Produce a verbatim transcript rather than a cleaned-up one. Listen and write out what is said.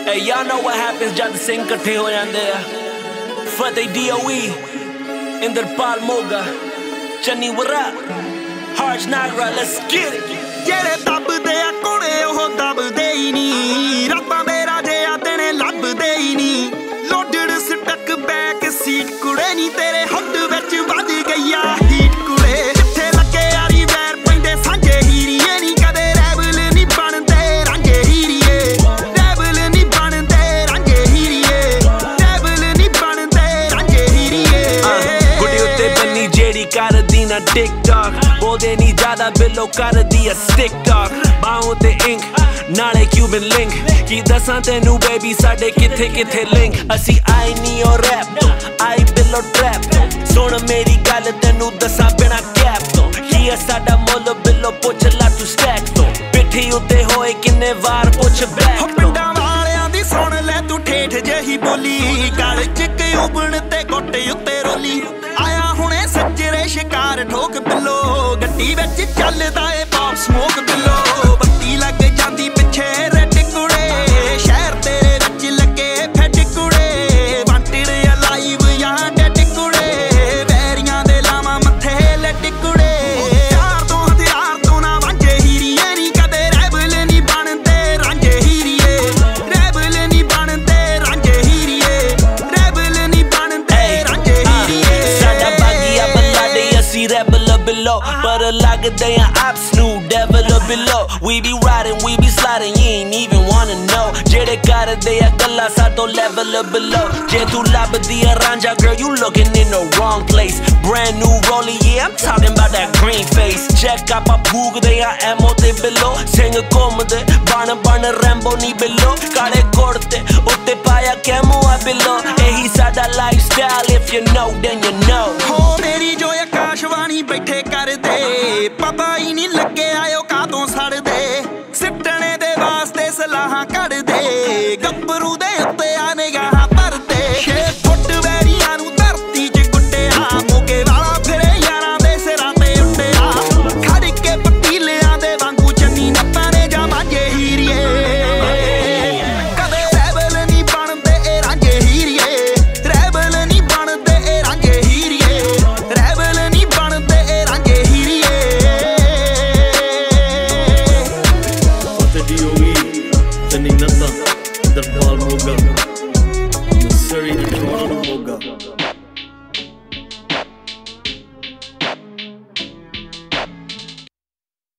Hey, y'all know what happens जद सिंह इकट्ठे हो जाते हैं. फतेह D O E, Indrapal Moga, Channi वरा, Harsh Nagra, let's get it. ਜਿਹੜੇ ਦੱਬਦੇ ਆ ਕੋਲੇ ਉਹ ਦੱਬਦੇ ਹੀ ਨਹੀਂ. ਰੱਬਾ ਮੇਰਾ ਜਿਹਾ ਦਿਨੇ ਲੱਭਦੇ ਹੀ ਨਹੀਂ. ਲੋਡਡ ਸਟਕ ਬੈਕ ਸੀਟ ਕੁੜੇ ਨਹੀਂ ਤੇਰੇ ਹੱਥ ਵਿੱਚ ਵੱਜ ਗਈਆ ਹੀਟ ਕੁੜੇ. ਜਿੱਥੇ ਲੱਗੇ ਯਾਰੀ ਵੈਰ ਪੈਂਦੇ ਸਾਂਝੇ ਹੀਰੀਏ ਨਹੀਂ ਕਦੇ ਰੈਬਲ ਨਹੀਂ ਬਣਦੇ ਰਾਂਝੇ ਹੀਰੀਏ. ਰੈਬਲ ਨਹੀਂ ਬਣਦੇ ਰਾਂਝੇ ਹੀਰੀਏ. ਰੈਬਲ ਨਹੀਂ ਬਣਦੇ ਰਾਂਝੇ ਹੀਰੀਏ. ਗੁੱਡੀ ਉੱਤੇ ਬੰਨੀ ਜਿਹੜੀ ਕਰਦੀ ਨਾ ਟਿਕਟੌਕ. ਬੋਲਦੇ ਨਹੀਂ ਜ਼ਿਆਦਾ ਬਿੱਲੋ ਕਰਦੀ ਆ ਸਟਿਕ ਟਾਕ. ਬਾਹੋਂ ਤੇ ਇੰਕ ਨਾਲੇ ਕਿਊਬਨ ਲਿੰਕ. ਕੀ ਦੱਸਾਂ ਤੈਨੂੰ ਬੇਬੀ ਸਾਡੇ ਕਿੱਥੇ ਕਿੱਥੇ ਲਿੰਕ. ਅਸੀਂ ਆਈ ਨਹੀਂ ਓ ਰੈਪ ਤੋਂ ਆਈ ਬਿੱਲੋ ਟਰੈਪ ਤੋਂ. ਸੁਣ ਮੇਰੀ ਗੱਲ ਤੈਨੂੰ ਦੱਸਾਂ ਬਿਨਾਂ ਕੈਪ ਤੋਂ. ਕੀ ਆ ਸਾਡਾ ਮੁੱਲ ਬਿੱਲੋ ਪੁੱਛ ਲਾ ਤੂੰ ਸਟੈਕ ਤੋਂ. ਪਿੱਠੀ ਉੱਤੇ ਹੋਏ ਕਿੰਨੇ ਵਾਰ ਪੁੱਛ ਬੈਕ ਤੋਂ. ਪਿੰਡਾਂ ਵਾਲਿਆਂ ਦੀ ਸੁਣ ਲੈ ਤੂੰ ਠੇਠ ਜਿਹੀ ਬੋਲੀ. ਗਲ ਚ ਕਿਊਬਨ ਤੇ ਗੋਟੇ ਉੱਤੇ ਰੋਲੀ. ਆਇਆ ਹੁਣੇ ਸੱਜਰੇ ਸ਼ਿਕਾਰ ਠੋਕ ਬਿੱਲੋ. ਗੱਡੀ ਵਿੱਚ ਚੱਲਦਾ ਏ ਪੌਪ ਸਮੋਕ ਬਿੱਲੋ. ਬੱਤੀ ਲੱਗ ਜਾਂਦੀ ਪਿੱਛੇ ਰੈਡ ਕੁੜੇ. ਸ਼ਹਿਰ ਤੇਰੇ ਵਿੱਚ ਲੱਗੇ ਫੈਡ ਕੁੜੇ. ਵਾਂਟਡ ਆ ਲਾਈਵ ਜਾਂ ਡੈਡ ਕੁੜੇ. ਵੈਰੀਆਂ ਦੇ ਲਾਵਾਂ ਮੱਥੇ ਲੱਡ ਕੁੜੇ. ਯਾਰ ਤੋਂ ਹਥਿਆਰ ਤੋਂ ਨਾ ਵਾਂਝੇ ਹੀਰੀਏ ਨਹੀਂ ਕਦੇ ਰੈਬਲ ਨਹੀਂ ਬਣਦੇ ਰਾਂਝੇ ਹੀਰੀਏ. ਰੈਬਲ ਨਹੀਂ ਬਣਦੇ ਰਾਂਝੇ ਹੀਰੀਏ. ਰੈਬਲ ਨਹੀਂ ਬਣਦੇ ਰਾਂਝੇ ਹੀਰੀਏ. ਸਾਡਾ ਬਾਗੀਆ ਬਲਾਡੇ ਅਸੀਂ ਰੈਬਲ ਬਿੱਲੋ. ਪਰ ਲੱਗਦੇ ਆ ਆਪਸ ਨੂੰ ਡੈਵਲ ਬਿੱਲੋ. We be riding, we be sliding, you ain't even wanna know. ਜਿਹੜੇ ਕਰਦੇ ਆ ਗੱਲਾਂ ਸਾਤੋਂ level below. ਜੇ ਤੂੰ ਲੱਭਦੀ ਆ Ranjha girl you looking in the wrong place. Brand new rollie, yeah I'm talking about that green face. Check ਆਪਾਂ ਫੂਕਦੇ ਆ ਐਮੋ ਤੇ ਬਿੱਲੋ. ਸਿੰਘ ਘੁੰਮਦੇ ਬਣ ਬਣ ਰੈਂਬੋ ਨਹੀਂ ਬਿੱਲੋ. ਕਾਲੇ ਕੁੜਤੇ ਉੱਤੇ ਪਾਇਆ ਕੈਮੋ ਆ ਬਿੱਲੋ. ਇਹੀ ਸਾਡਾ lifestyle if you know then you know. ਹੋ ਮੇਰੀ ਜੋ ਆਕਾਸ਼ਵਾਣੀ ਬੈਠੇ ਕਰਦੇ. ਪਤਾ ਹੀ ਨਹੀਂ ਲੱਗੇ ਆਇਓ ਕਾਦੋਂ ਸੜਦੇ. ਸਿੱਟਣੇ ਦੇ ਵਾਸਤੇ ਸਲਾਹਾਂ ਕੱਢਦੇ.